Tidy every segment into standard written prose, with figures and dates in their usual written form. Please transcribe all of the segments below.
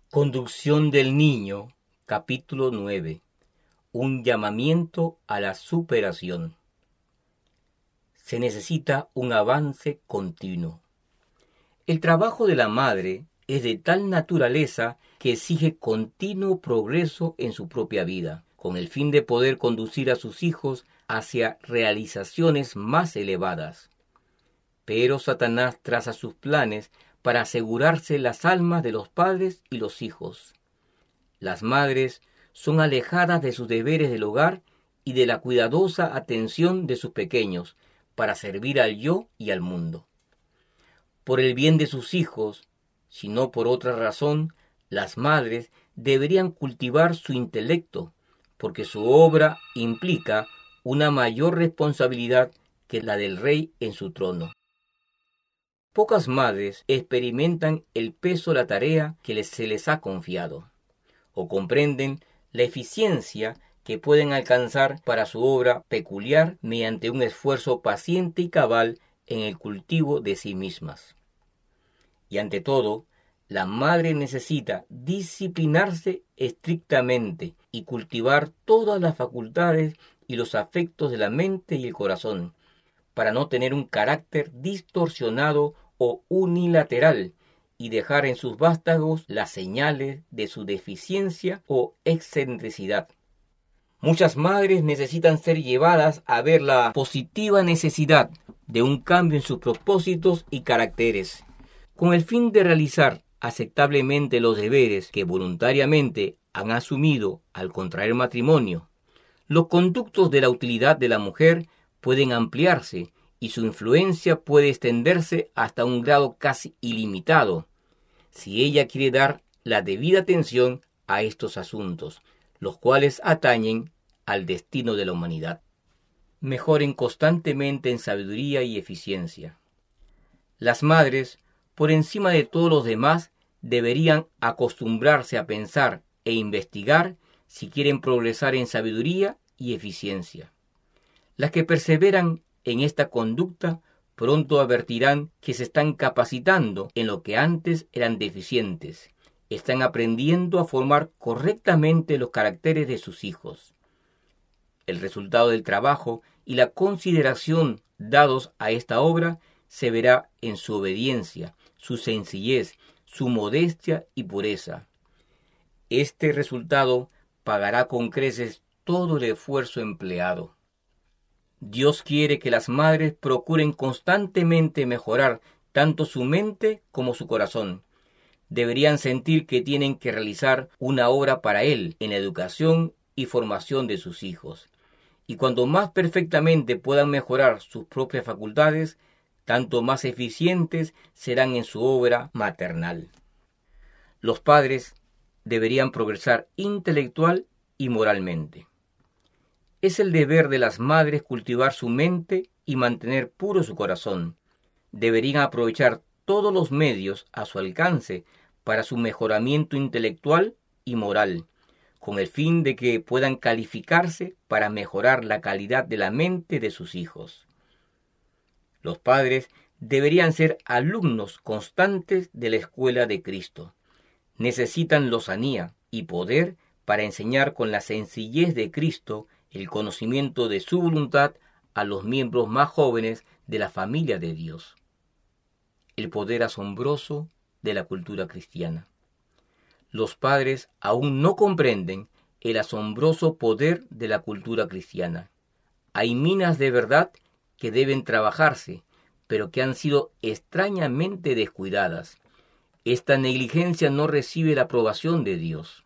Conducción del niño, capítulo 9. Un llamamiento a la superación. Se necesita un avance continuo. El trabajo de la madre es de tal naturaleza que exige continuo progreso en su propia vida, con el fin de poder conducir a sus hijos hacia realizaciones más elevadas. Pero Satanás traza sus planes para asegurarse las almas de los padres y los hijos. Las madres son alejadas de sus deberes del hogar y de la cuidadosa atención de sus pequeños para servir al yo y al mundo. Por el bien de sus hijos, si no por otra razón, las madres deberían cultivar su intelecto, porque su obra implica una mayor responsabilidad que la del rey en su trono. Pocas madres experimentan el peso de la tarea que se les ha confiado, o comprenden la eficiencia que pueden alcanzar para su obra peculiar mediante un esfuerzo paciente y cabal en el cultivo de sí mismas. Y ante todo, la madre necesita disciplinarse estrictamente y cultivar todas las facultades y los afectos de la mente y el corazón, para no tener un carácter distorsionado o unilateral y dejar en sus vástagos las señales de su deficiencia o excentricidad. Muchas madres necesitan ser llevadas a ver la positiva necesidad de un cambio en sus propósitos y caracteres, con el fin de realizar aceptablemente los deberes que voluntariamente han asumido al contraer matrimonio. Los conductos de la utilidad de la mujer pueden ampliarse y su influencia puede extenderse hasta un grado casi ilimitado, si ella quiere dar la debida atención a estos asuntos, los cuales atañen al destino de la humanidad. Mejoren constantemente en sabiduría y eficiencia. Las madres, por encima de todos los demás, deberían acostumbrarse a pensar e investigar si quieren progresar en sabiduría y eficiencia. Las que perseveran en esta conducta pronto advertirán que se están capacitando en lo que antes eran deficientes. Están aprendiendo a formar correctamente los caracteres de sus hijos. El resultado del trabajo y la consideración dados a esta obra se verá en su obediencia, su sencillez, su modestia y pureza. Este resultado pagará con creces todo el esfuerzo empleado. Dios quiere que las madres procuren constantemente mejorar tanto su mente como su corazón. Deberían sentir que tienen que realizar una obra para Él en la educación y formación de sus hijos. Y cuanto más perfectamente puedan mejorar sus propias facultades, tanto más eficientes serán en su obra maternal. Los padres deberían progresar intelectual y moralmente. Es el deber de las madres cultivar su mente y mantener puro su corazón. Deberían aprovechar todos los medios a su alcance para su mejoramiento intelectual y moral, con el fin de que puedan calificarse para mejorar la calidad de la mente de sus hijos. Los padres deberían ser alumnos constantes de la escuela de Cristo. Necesitan lozanía y poder para enseñar con la sencillez de Cristo el conocimiento de su voluntad a los miembros más jóvenes de la familia de Dios. El poder asombroso de la cultura cristiana. Los padres aún no comprenden el asombroso poder de la cultura cristiana. Hay minas de verdad que deben trabajarse, pero que han sido extrañamente descuidadas. Esta negligencia no recibe la aprobación de Dios.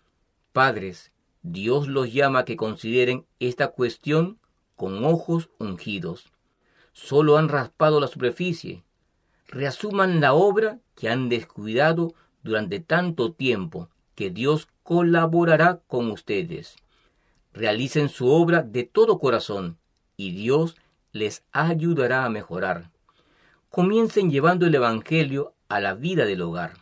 Padres, Dios los llama a que consideren esta cuestión con ojos ungidos. Solo han raspado la superficie. Reasuman la obra que han descuidado durante tanto tiempo, que Dios colaborará con ustedes. Realicen su obra de todo corazón y Dios les ayudará a mejorar. Comiencen llevando el Evangelio a la vida del hogar.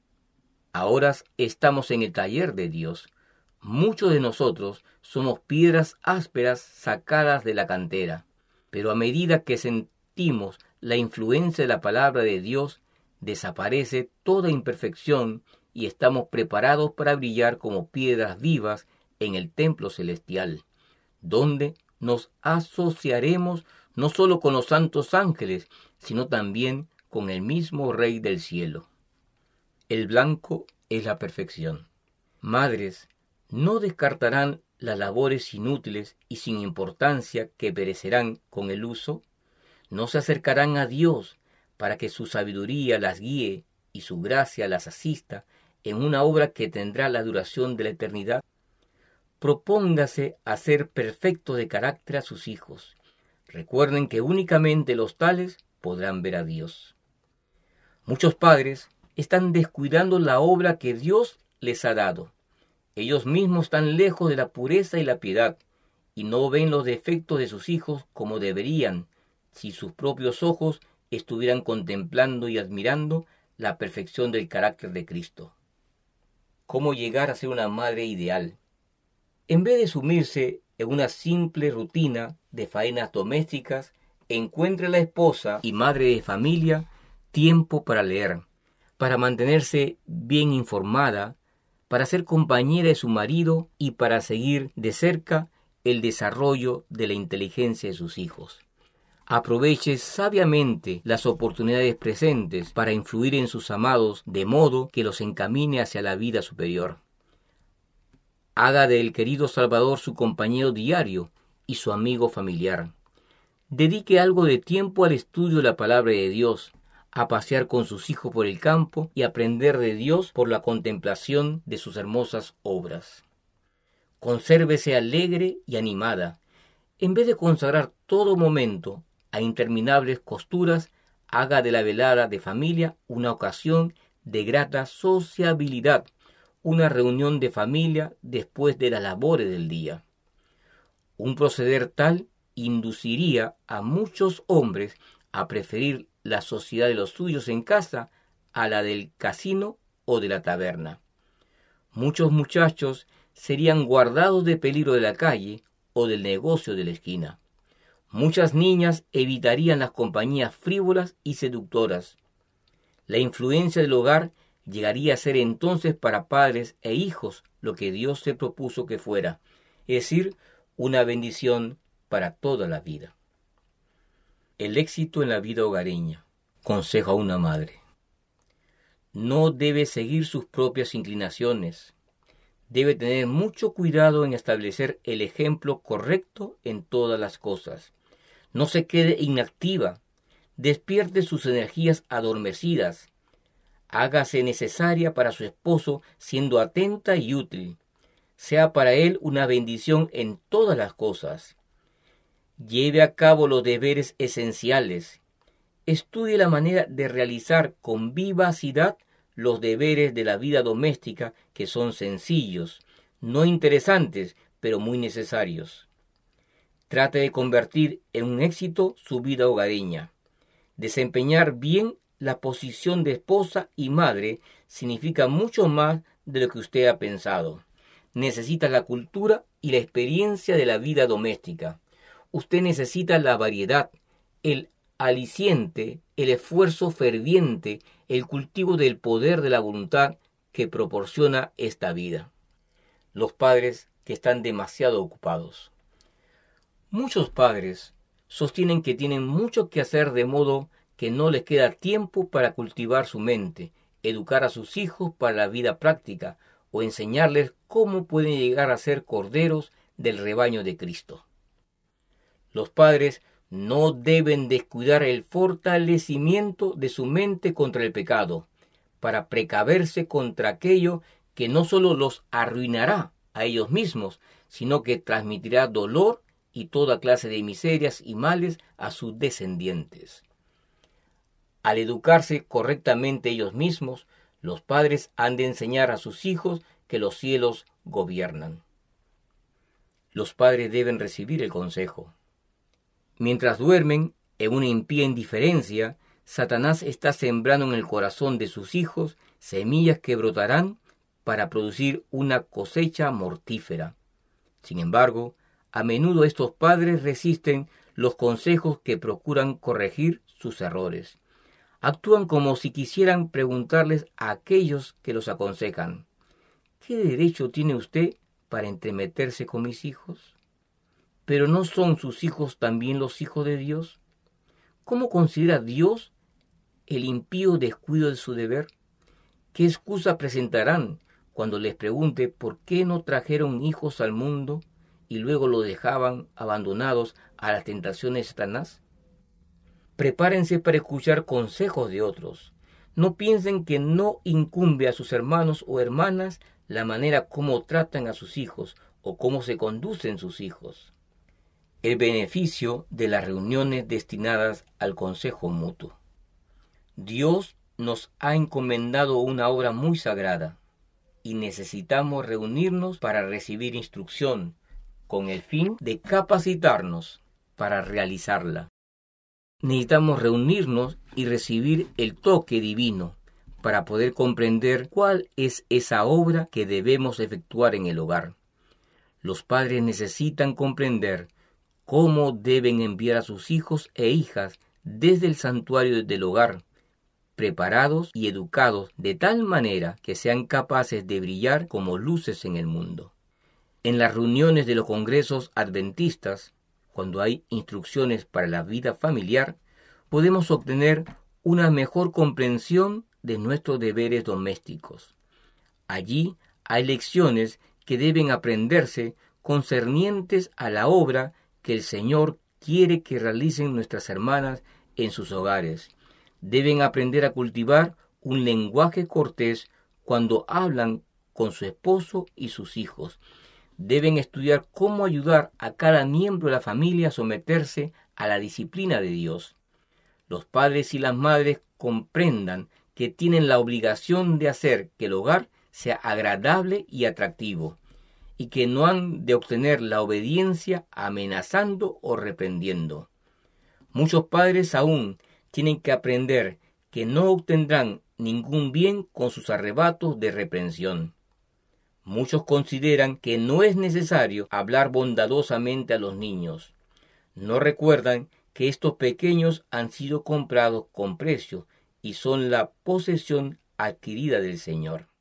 Ahora estamos en el taller de Dios. Muchos de nosotros somos piedras ásperas sacadas de la cantera, pero a medida que sentimos la influencia de la palabra de Dios, desaparece toda imperfección y estamos preparados para brillar como piedras vivas en el templo celestial, donde nos asociaremos no solo con los santos ángeles, sino también con el mismo Rey del cielo. El blanco es la perfección. Madres, no descartarán las labores inútiles y sin importancia que perecerán con el uso. No se acercarán a Dios para que su sabiduría las guíe y su gracia las asista en una obra que tendrá la duración de la eternidad. Propóngase a ser perfecto de carácter a sus hijos. Recuerden que únicamente los tales podrán ver a Dios. Muchos padres están descuidando la obra que Dios les ha dado. Ellos mismos están lejos de la pureza y la piedad, y no ven los defectos de sus hijos como deberían, si sus propios ojos estuvieran contemplando y admirando la perfección del carácter de Cristo. ¿Cómo llegar a ser una madre ideal? En vez de sumirse en una simple rutina de faenas domésticas, encuentre la esposa y madre de familia tiempo para leer, para mantenerse bien informada, para ser compañera de su marido y para seguir de cerca el desarrollo de la inteligencia de sus hijos. Aproveche sabiamente las oportunidades presentes para influir en sus amados de modo que los encamine hacia la vida superior. Haga del querido Salvador su compañero diario y su amigo familiar. Dedique algo de tiempo al estudio de la palabra de Dios, a pasear con sus hijos por el campo y aprender de Dios por la contemplación de sus hermosas obras. Consérvese alegre y animada. En vez de consagrar todo momento a interminables costuras, haga de la velada de familia una ocasión de grata sociabilidad, una reunión de familia después de las labores del día. Un proceder tal induciría a muchos hombres a preferir la sociedad de los suyos en casa a la del casino o de la taberna. Muchos muchachos serían guardados de peligro de la calle o del negocio de la esquina. Muchas niñas evitarían las compañías frívolas y seductoras. La influencia del hogar llegaría a ser entonces para padres e hijos lo que Dios se propuso que fuera, es decir, una bendición para toda la vida. El éxito en la vida hogareña. Consejo a una madre. No debe seguir sus propias inclinaciones. Debe tener mucho cuidado en establecer el ejemplo correcto en todas las cosas. No se quede inactiva. Despierte sus energías adormecidas. Hágase necesaria para su esposo siendo atenta y útil. Sea para él una bendición en todas las cosas. Lleve a cabo los deberes esenciales. Estudie la manera de realizar con vivacidad los deberes de la vida doméstica que son sencillos, no interesantes, pero muy necesarios. Trate de convertir en un éxito su vida hogareña. Desempeñar bien la posición de esposa y madre significa mucho más de lo que usted ha pensado. Necesita la cultura y la experiencia de la vida doméstica. Usted necesita la variedad, el aliciente, el esfuerzo ferviente, el cultivo del poder de la voluntad que proporciona esta vida. Los padres que están demasiado ocupados. Muchos padres sostienen que tienen mucho que hacer de modo que no les queda tiempo para cultivar su mente, educar a sus hijos para la vida práctica o enseñarles cómo pueden llegar a ser corderos del rebaño de Cristo. Los padres no deben descuidar el fortalecimiento de su mente contra el pecado, para precaverse contra aquello que no solo los arruinará a ellos mismos, sino que transmitirá dolor y toda clase de miserias y males a sus descendientes. Al educarse correctamente ellos mismos, los padres han de enseñar a sus hijos que los cielos gobiernan. Los padres deben recibir el consejo. Mientras duermen en una impía indiferencia, Satanás está sembrando en el corazón de sus hijos semillas que brotarán para producir una cosecha mortífera. Sin embargo, a menudo estos padres resisten los consejos que procuran corregir sus errores. Actúan como si quisieran preguntarles a aquellos que los aconsejan: ¿qué derecho tiene usted para entremeterse con mis hijos? ¿Pero no son sus hijos también los hijos de Dios? ¿Cómo considera Dios el impío descuido de su deber? ¿Qué excusa presentarán cuando les pregunte por qué no trajeron hijos al mundo y luego los dejaban abandonados a las tentaciones de Satanás? Prepárense para escuchar consejos de otros. No piensen que no incumbe a sus hermanos o hermanas la manera como tratan a sus hijos o cómo se conducen sus hijos. El beneficio de las reuniones destinadas al consejo mutuo. Dios nos ha encomendado una obra muy sagrada y necesitamos reunirnos para recibir instrucción con el fin de capacitarnos para realizarla. Necesitamos reunirnos y recibir el toque divino para poder comprender cuál es esa obra que debemos efectuar en el hogar. Los padres necesitan comprender cómo deben enviar a sus hijos e hijas desde el santuario del hogar, preparados y educados de tal manera que sean capaces de brillar como luces en el mundo. En las reuniones de los congresos adventistas, cuando hay instrucciones para la vida familiar, podemos obtener una mejor comprensión de nuestros deberes domésticos. Allí hay lecciones que deben aprenderse concernientes a la obra que el Señor quiere que realicen nuestras hermanas en sus hogares. Deben aprender a cultivar un lenguaje cortés cuando hablan con su esposo y sus hijos. Deben estudiar cómo ayudar a cada miembro de la familia a someterse a la disciplina de Dios. Los padres y las madres comprendan que tienen la obligación de hacer que el hogar sea agradable y atractivo, y que no han de obtener la obediencia amenazando o reprendiendo. Muchos padres aún tienen que aprender que no obtendrán ningún bien con sus arrebatos de reprensión. Muchos consideran que no es necesario hablar bondadosamente a los niños. No recuerdan que estos pequeños han sido comprados con precio y son la posesión adquirida del Señor.